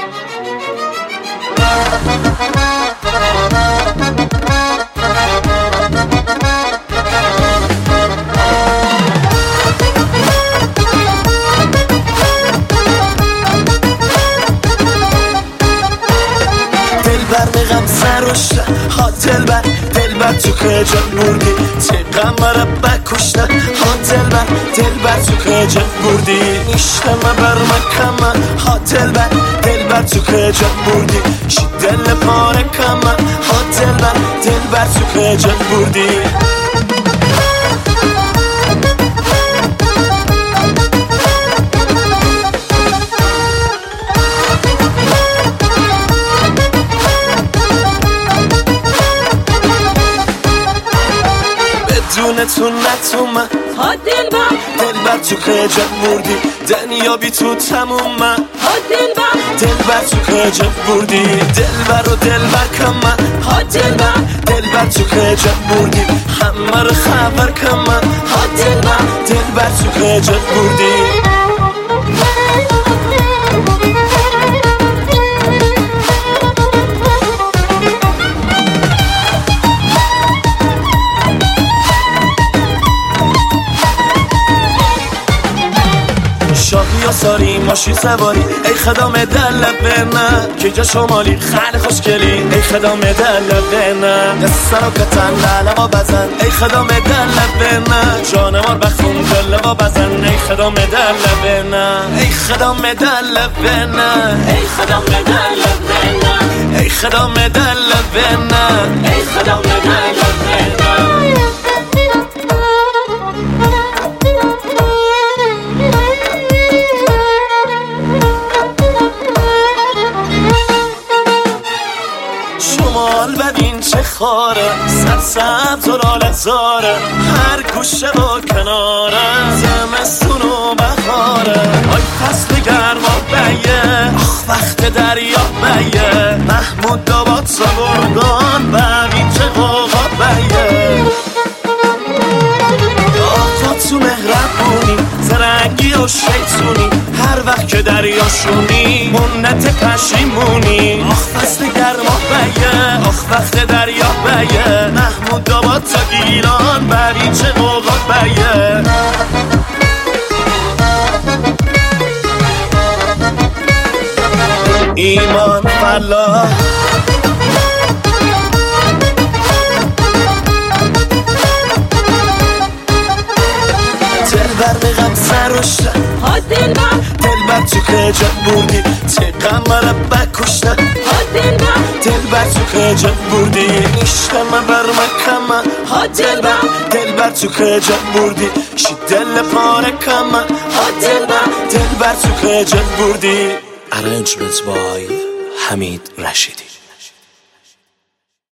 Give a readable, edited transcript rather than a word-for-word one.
برمغم سروشته ها دلبر تو کجا بردی چقدر مرا بکشته ها دلبر تو کجا بردی نیشتم برمکم ها دلبر تو کجا بردی شی دل پاره کم ها دلبر تو کجا بردی تو نتومه ها دلبر تو کجا بردی دنیا بی تو تمومه ها دلبر تو کجا بردی دلبر کمه ها دلبر تو کجا بردی همه رو خبر کمه ها دلبر تو کجا بردی شاهی یا ساری ماشین سواری ای خدام دل بینه که جا شمالی خیلی خوشگلی ای خدام دل بینه دست رو کتن لعلما بزن ای خدام دل بینه جانمار بخون دل با بزن ای خدام دل بینه ای خدام دل بینه ای خدام دل بینه ای خدام دل بینه ای خدام دل بینه شمال ببین چه خاره سبز و لال زاره هر گوشه و کناره زمستون و بهاره آی فصل گرما بیه آخ وقت دریا بیه محمود داباد سابردان ببین چه قوقا بیه آقا تو مهربونی زرنگی و شیطونی هر وقت که دریاشونی منت پشیمونی آخ فصل گرما بیه آخ وقت دریا بیه محمود داباد تا گیلان ببین چه قوقا بیه ایمان فلاح برمغم سروشته ها دلبر تو کجا بردی چقدر مرا بکشته ها دلبر تو کجا بردی نیشتم برمکم ها دلبر تو کجا بردی شی دل پاره کم ها دلبر تو کجا بردی Arrangements by حمید رشیدی.